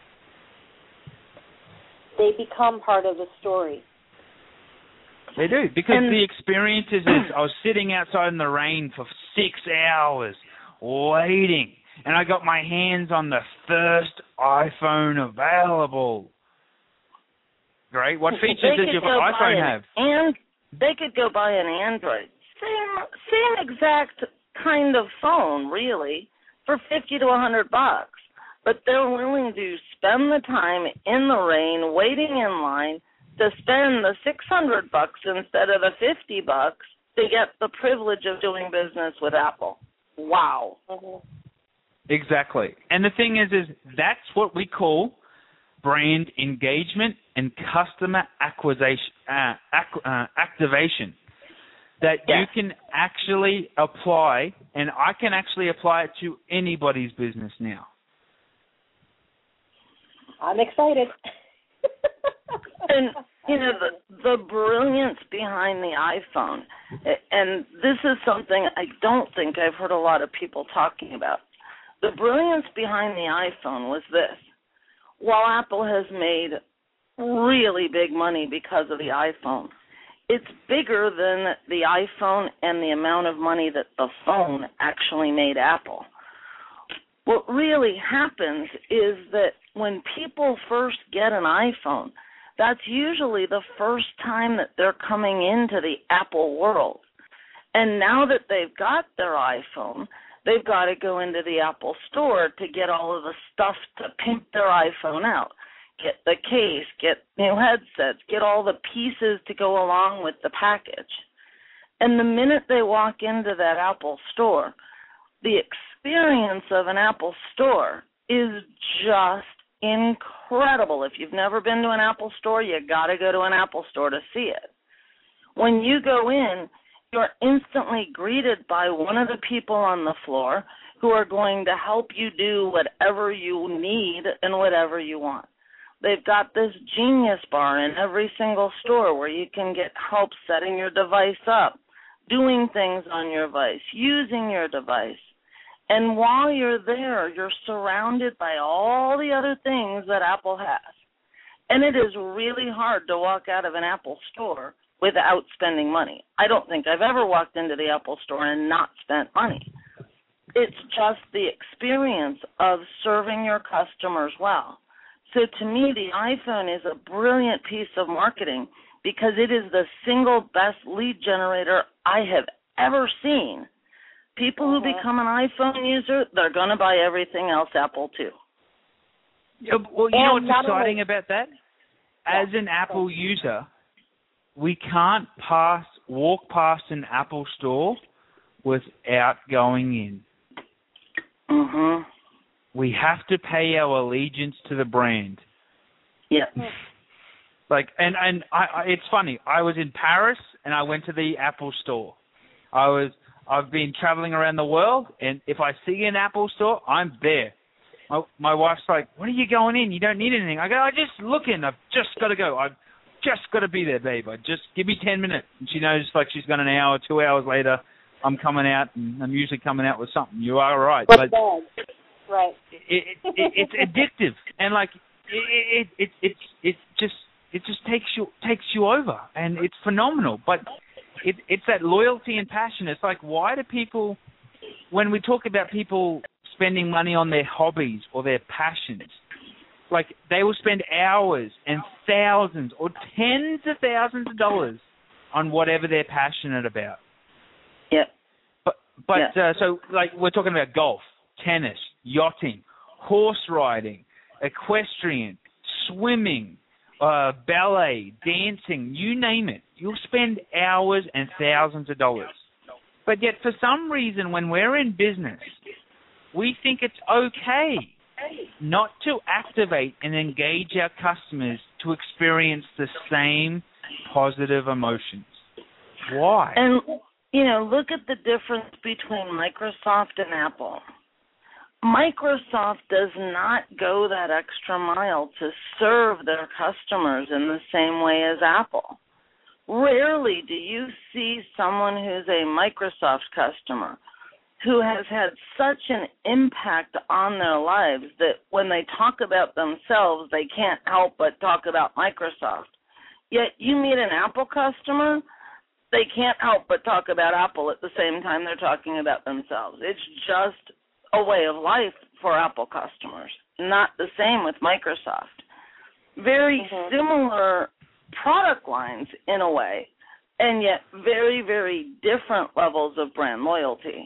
They become part of the story. They do, because And the experience is, is I was sitting outside in the rain for six hours waiting, and I got my hands on the first iPhone available. Great. What features They does could your go buy iPhone an- have? And they could go buy an Android. Same same exact kind of phone, really, for fifty to a hundred bucks. But they're willing to spend the time in the rain, waiting in line, to spend the six hundred bucks instead of the fifty bucks to get the privilege of doing business with Apple. Wow. Mm-hmm. Exactly. And the thing is, is that's what we call brand engagement and customer acquisition, uh, ac- uh, activation. That Yes. you can actually apply, and I can actually apply it to anybody's business now. I'm excited. And, you know, the, the brilliance behind the iPhone, and this is something I don't think I've heard a lot of people talking about. The brilliance behind the iPhone was this. While Apple has made really big money because of the iPhone, it's bigger than the iPhone and the amount of money that the phone actually made Apple. What really happens is that when people first get an iPhone, that's usually the first time that they're coming into the Apple world. And now that they've got their iPhone, they've got to go into the Apple store to get all of the stuff to pimp their iPhone out. Get the case, get new headsets, get all the pieces to go along with the package. And the minute they walk into that Apple store, the experience of an Apple store is just incredible. If you've never been to an Apple store, you got to go to an Apple store to see it. When you go in, you're instantly greeted by one of the people on the floor who are going to help you do whatever you need and whatever you want. They've got this Genius Bar in every single store where you can get help setting your device up, doing things on your device, using your device. And while you're there, you're surrounded by all the other things that Apple has. And it is really hard to walk out of an Apple store without spending money. I don't think I've ever walked into the Apple store and not spent money. It's just the experience of serving your customers well. So to me, the iPhone is a brilliant piece of marketing because it is the single best lead generator I have ever seen. People who uh-huh. become an iPhone user, they're going to buy everything else Apple too. Yeah, well, you and know what's exciting only, about that? As an Apple user, we can't pass, walk past an Apple store without going in. Mm-hmm. We have to pay our allegiance to the brand. Yeah. Like, and and I, I, it's funny. I was in Paris and I went to the Apple store. I was, I've been traveling around the world, and if I see an Apple store, I'm there. My, my wife's like, "When are you going in? You don't need anything." I go, "I just look in. I've just got to go. I've just got to be there, babe. I just give me ten minutes." And she knows, like, she's got an hour, two hours later, I'm coming out, and I'm usually coming out with something. You are right, What's but bad? Right. it, it, it, it's addictive, and like it, it, it, it, it just, it just takes you, takes you over, and it's phenomenal. But it, it's that loyalty and passion. It's like, why do people, when we talk about people spending money on their hobbies or their passions, like they will spend hours and thousands or tens of thousands of dollars on whatever they're passionate about. Yeah. But but yeah. Uh, so like we're talking about golf, tennis, yachting, horse riding, equestrian, swimming, uh, ballet, dancing, you name it. You'll spend hours and thousands of dollars. But yet for some reason when we're in business, we think it's okay not to activate and engage our customers to experience the same positive emotions. Why? And, you know, look at the difference between Microsoft and Apple. Microsoft does not go that extra mile to serve their customers in the same way as Apple. Rarely do you see someone who's a Microsoft customer who has had such an impact on their lives that when they talk about themselves, they can't help but talk about Microsoft. Yet you meet an Apple customer, they can't help but talk about Apple at the same time they're talking about themselves. It's just a way of life for Apple customers, not the same with Microsoft. Very mm-hmm. similar product lines in a way, and yet very, very different levels of brand loyalty.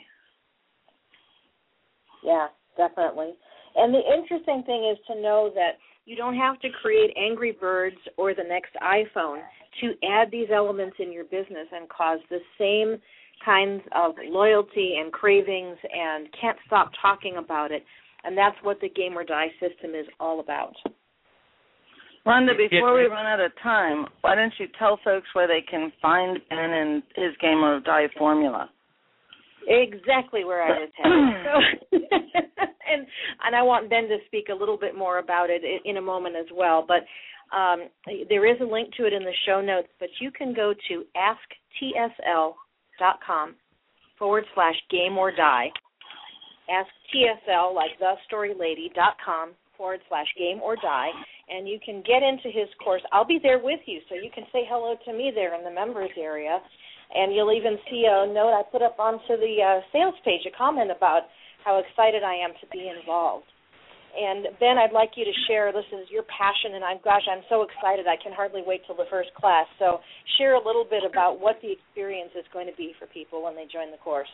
Yeah, definitely. And the interesting thing is to know that you don't have to create Angry Birds or the next iPhone to add these elements in your business and cause the same kinds of loyalty and cravings and can't stop talking about it. And that's what the Game or Die system is all about. Rhonda, before we run out of time, why don't you tell folks where they can find Ben and his Game or Die formula? Exactly where I was headed. So, and and I want Ben to speak a little bit more about it in a moment as well. But um, there is a link to it in the show notes. But you can go to asktsl.com forward slash game or die, asktsl, like thestorylady.com forward slash game or die, and you can get into his course. I'll be there with you, so you can say hello to me there in the members area, and you'll even see a note I put up onto the uh, sales page, a comment about how excited I am to be involved. And, Ben, I'd like you to share, this is your passion, and I'm, gosh, I'm so excited. I can hardly wait till the first class. So share a little bit about what the experience is going to be for people when they join the course.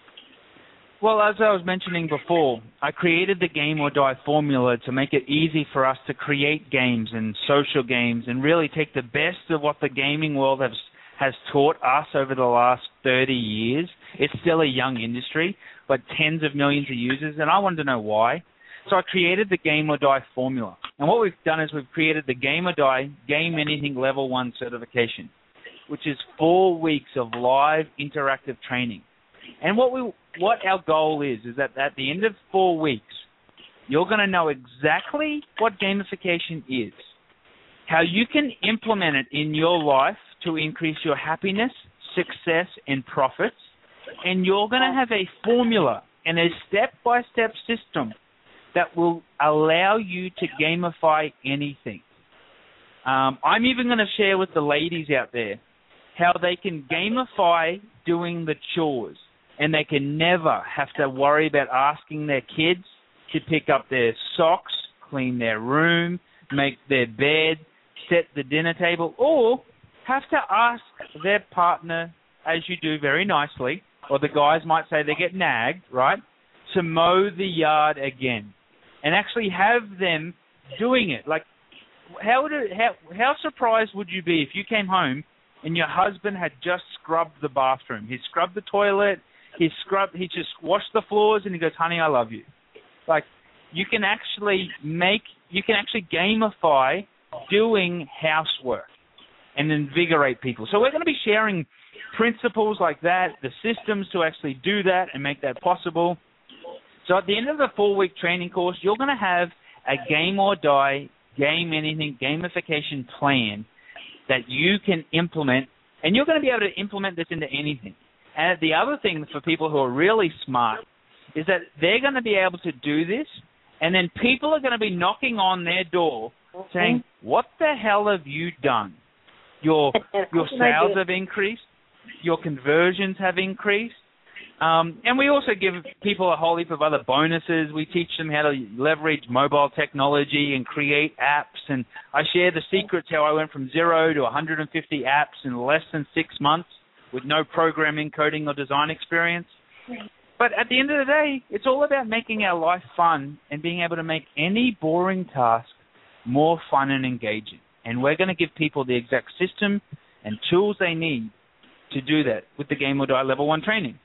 Well, as I was mentioning before, I created the Game or Die formula to make it easy for us to create games and social games and really take the best of what the gaming world has, has taught us over the last thirty years. It's still a young industry, but tens of millions of users, and I wanted to know why. So I created the Game or Die formula. And what we've done is we've created the Game or Die Game Anything Level one certification, which is four weeks of live interactive training. And what we what our goal is, is that at the end of four weeks, you're going to know exactly what gamification is, how you can implement it in your life to increase your happiness, success, and profits, and you're going to have a formula and a step-by-step system that will allow you to gamify anything. Um, I'm even going to share with the ladies out there how they can gamify doing the chores, and they can never have to worry about asking their kids to pick up their socks, clean their room, make their bed, set the dinner table, or have to ask their partner, as you do very nicely, or the guys might say they get nagged, right, to mow the yard again, and actually have them doing it. Like, how would it, how how surprised would you be if you came home and your husband had just scrubbed the bathroom? He scrubbed the toilet, he scrubbed, he just washed the floors, and he goes, "Honey, I love you." Like, you can actually make, you can actually gamify doing housework and invigorate people. So we're going to be sharing principles like that, the systems to actually do that and make that possible. So at the end of the four-week training course, you're going to have a Game or Die, Game Anything gamification plan that you can implement, and you're going to be able to implement this into anything. And the other thing for people who are really smart is that they're going to be able to do this, and then people are going to be knocking on their door mm-hmm. saying, "What the hell have you done? Your your sales have increased, your conversions have increased." Um, and we also give people a whole heap of other bonuses. We teach them how to leverage mobile technology and create apps. And I share the secrets how I went from zero to one hundred fifty apps in less than six months with no programming, coding, or design experience. But at the end of the day, it's all about making our life fun and being able to make any boring task more fun and engaging. And we're going to give people the exact system and tools they need to do that with the Game or Die Level one training.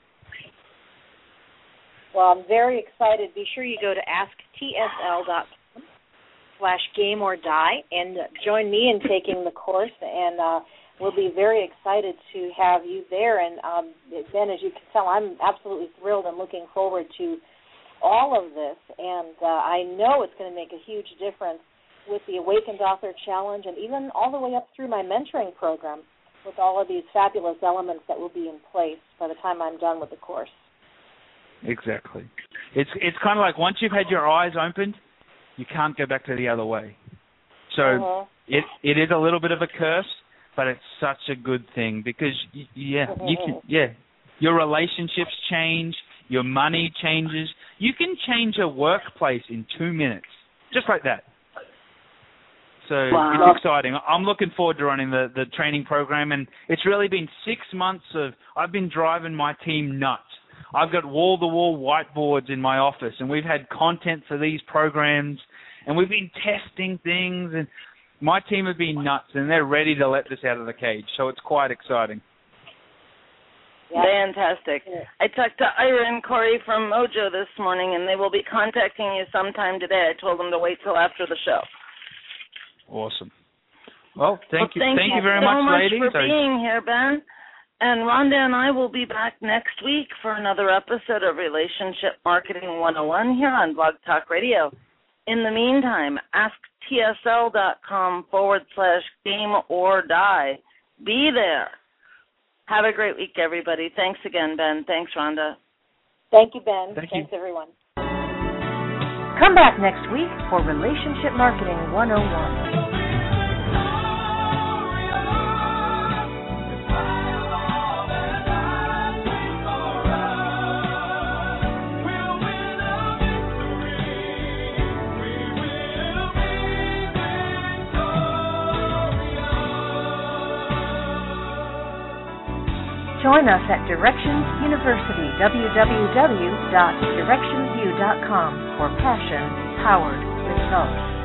Well, I'm very excited. Be sure you go to asktsl.com slash game or die and join me in taking the course, and uh, we'll be very excited to have you there. And um, Ben, as you can tell, I'm absolutely thrilled and looking forward to all of this, and uh, I know it's going to make a huge difference with the Awakened Author Challenge and even all the way up through my mentoring program with all of these fabulous elements that will be in place by the time I'm done with the course. Exactly. It's it's kind of like once you've had your eyes opened, you can't go back to the other way. So uh-huh. it it is a little bit of a curse, but it's such a good thing because y- yeah, uh-huh. you can yeah, your relationships change, your money changes. You can change a workplace in two minutes, just like that. So wow. It's exciting. I'm looking forward to running the, the training program, and it's really been six months of I've been driving my team nuts. I've got wall-to-wall whiteboards in my office, and we've had content for these programs, and we've been testing things, and my team have been nuts, and they're ready to let this out of the cage, so it's quite exciting. Yeah. Fantastic. I talked to Ira and Corey from Mojo this morning, and they will be contacting you sometime today. I told them to wait till after the show. Awesome. Well, thank well, you. Thank, thank you you very so much, much ladies. for being here, Ben. And Rhonda and I will be back next week for another episode of Relationship Marketing one oh one here on Blog Talk Radio. In the meantime, asktsl.com forward slash game or die. Be there. Have a great week, everybody. Thanks again, Ben. Thanks, Rhonda. Thank you, Ben. Thank Thanks, you. everyone. Come back next week for Relationship Marketing one oh one. Join us at Directions University, w w w dot directions u dot com, for passion-powered results.